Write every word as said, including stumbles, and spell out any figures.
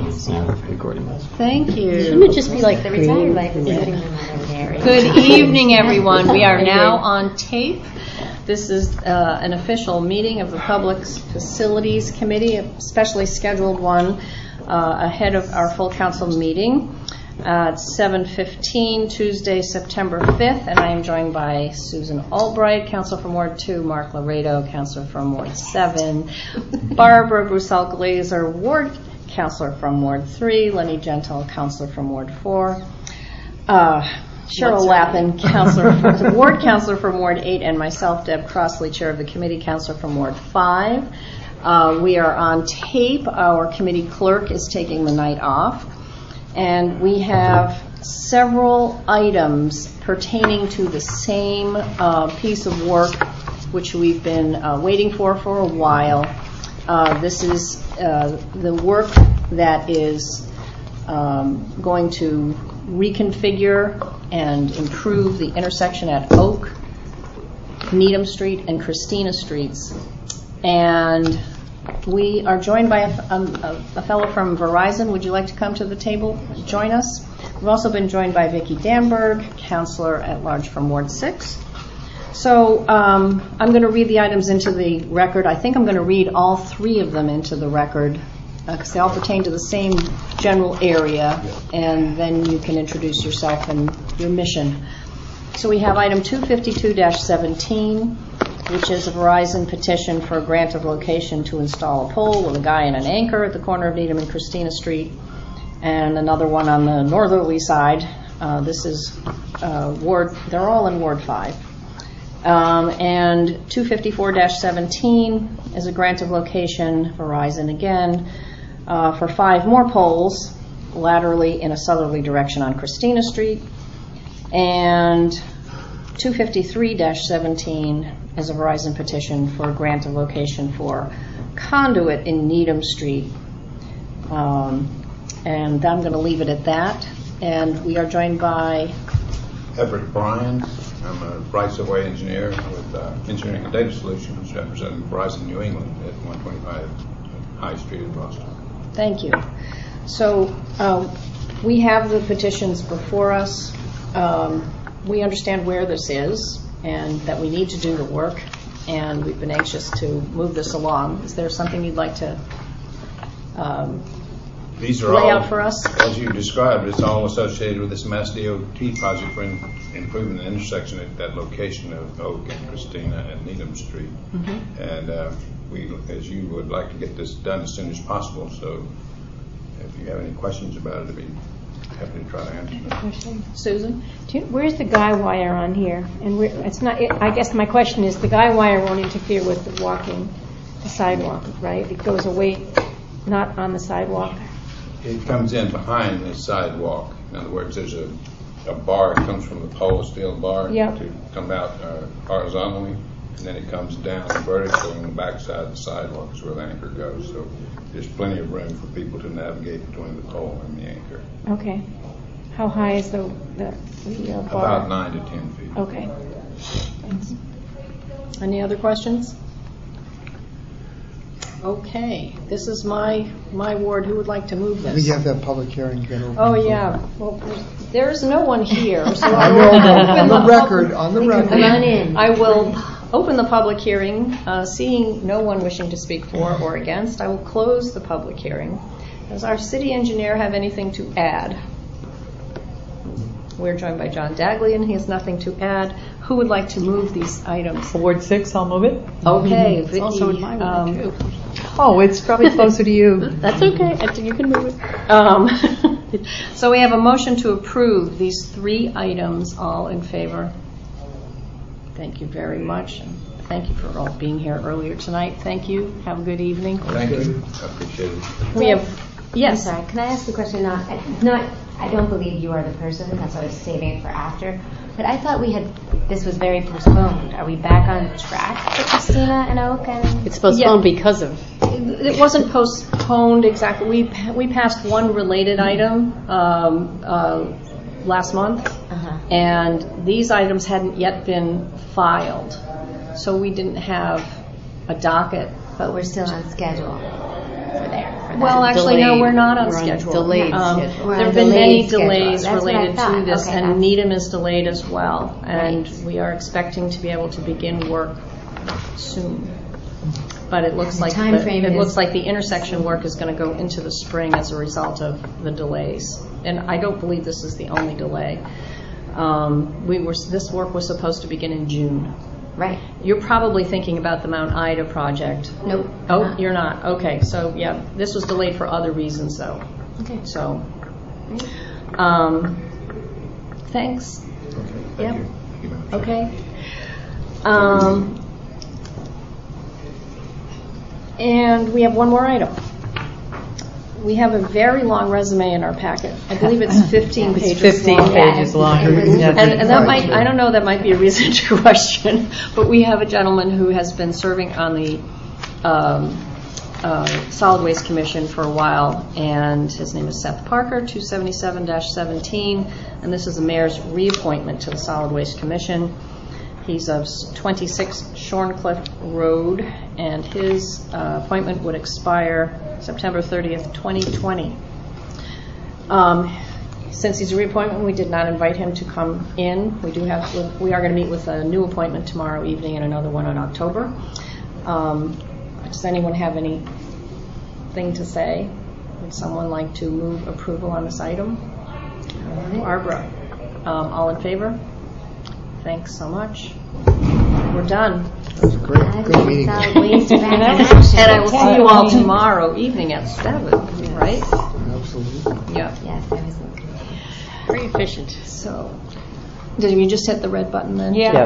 Thank you. Shouldn't it just be like the retired life is sitting in the Good evening, everyone. We are now on tape. This is uh, an official meeting of the Public Facilities Committee, a specially scheduled one uh, ahead of our full council meeting at seven fifteen, Tuesday, September fifth, and I am joined by Susan Albright, Councilor from Ward two, Mark Laredo, Councilor from Ward seven, Barbara Broussel-Glazer, Ward Councilor from Ward three, Lenny Gentle, Councilor from Ward four, uh, Cheryl Lappin, Councilor from, Ward Councilor from Ward eight, and myself, Deb Crossley, Chair of the Committee, Councilor from Ward five. Uh, we are on tape. Our committee clerk is taking the night off. And we have several items pertaining to the same uh, piece of work which we've been uh, waiting for for a while. Uh, this is uh, the work that is um, going to reconfigure and improve the intersection at Oak, Needham Street, and Christina Streets. And we are joined by a, a, a fellow from Verizon. Would you like to come to the table, join us? We've also been joined by Vicki Damberg, Councilor at Large from Ward six. So um, I'm going to read the items into the record. I think I'm going to read all three of them into the record because uh, they all pertain to the same general area, and then you can introduce yourself and your mission. So we have item two fifty-two dash seventeen, which is a Verizon petition for a grant of location to install a pole with a guy and an anchor at the corner of Needham and Christina Street, and another one on the northerly side. Uh, this is uh, Ward, they're all in Ward five. Um, and two fifty-four dash seventeen is a grant of location, Verizon again, uh, for five more poles laterally in a southerly direction on Christina Street. And two fifty-three dash seventeen is a Verizon petition for a grant of location for conduit in Needham Street. Um, and I'm going to leave it at that. And we are joined by Everett Bryan. I'm a rights-of-way engineer with uh, Engineering and Data Solutions, representing Verizon New England at one twenty-five High Street in Boston. Thank you. So uh, we have the petitions before us. Um, we understand where this is and that we need to do the work, and we've been anxious to move this along. Is there something you'd like to um, These are lay all, out for us? As you described, it's all associated with this Mass D O T project for in, improving the intersection at that location of Oak and Christina and Needham Street. Mm-hmm. And uh, we, as you would like to get this done as soon as possible, so if you have any questions about it, I'd be happy to try to answer them. Susan? Do you, where's the guy wire on here? And where, it's not. It, I guess my question is, the guy wire won't interfere with the walking, the sidewalk, right? It goes away, not on the sidewalk. It comes in behind the sidewalk. In other words, there's a, a bar. It comes from the pole, steel bar, yep. to come out uh, horizontally, and then it comes down vertically on the backside of the sidewalk is where the anchor goes. So there's plenty of room for people to navigate between the pole and the anchor. Okay. How high is the, the, the uh, bar? About nine to ten feet. Okay. Thanks. Any other questions? Okay. This is my my ward. Who would like to move this? I think you have that public hearing again. Open oh, yeah. Well, there's no one here. So I I know, will on the record, on the record. Run in. I will open the public hearing. Uh, seeing no one wishing to speak for or against, I will close the public hearing. Does our city engineer have anything to add? We're joined by John Dagley, and he has nothing to add. Who would like to move these items? Ward six, I'll move it. Okay, It's Vicki, also in my ward, um, too. Oh, it's probably closer to you. That's okay. You can move it. Um, so we have a motion to approve these three items. All in favor? Thank you very much. And thank you for all being here earlier tonight. Thank you. Have a good evening. Thank you. I appreciate it. We have, yes. I'm sorry, can I ask a question? Not, not, I don't believe you are the person. That's why I was saving it for after. But I thought we had, this was very postponed. Are we back on track for Christina and Oak? And It's postponed Yeah. because of. It wasn't postponed exactly. We we passed one related item um, uh, last month, Uh-huh. and these items hadn't yet been filed, so we didn't have a docket. But we're still on schedule for there. for that. Well, actually, no, Delayed. we're not on We're on schedule. delayed Um, schedule. We're There have on been many delayed schedule. delays That's what I related to thought. this, Okay, and that's- Needham is delayed as well. And Right. we are expecting to be able to begin work soon. But it looks The like, time the- frame it is- looks like the intersection work is going to go into the spring as a result of the delays. And I don't believe this is the only delay. Um, We were, this work was supposed to begin in June. Right. You're probably thinking about the Mount Ida project. Nope. Oh, not. you're not. Okay, so yeah, this was delayed for other reasons, though. Okay. So, um, thanks. Okay, Yep. thank you. Thank you, Madam Chair. Okay. Um, and we have one more item. We have a very long resume in our packet. I believe it's fifteen It's pages fifteen long. pages long. Yeah. Yeah. And, and that might, I don't know, that might be a reason to question, but we have a gentleman who has been serving on the um, uh, Solid Waste Commission for a while, and his name is Seth Parker, two seventy-seven dash seventeen, and this is the mayor's reappointment to the Solid Waste Commission. He's of twenty-six Shorncliffe Road, and his uh, appointment would expire September thirtieth, twenty twenty. Um, Since he's a reappointment, we did not invite him to come in. We do have, we are going to meet with a new appointment tomorrow evening and another one in October. Um, Does anyone have anything to say? Would someone like to move approval on this item? Barbara, um, all in favor? Thanks so much. We're done. That was a great, good meeting. Solid waste back in action. And I will see you all tomorrow evening at seven, right? Absolutely. Yeah. Yes, I was. Very efficient. So, did you just hit the red button then? Yeah. Yes.